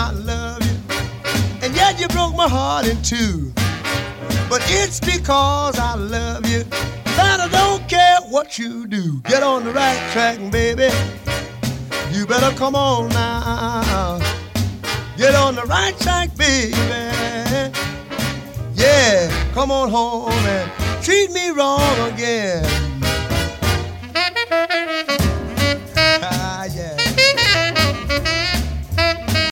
I love you, and yet you broke my heart in two. But it's because I love you that I don't care what you do. Get on the right track, baby. You better come on now. Get on the right track, baby. Yeah, come on home and treat me wrong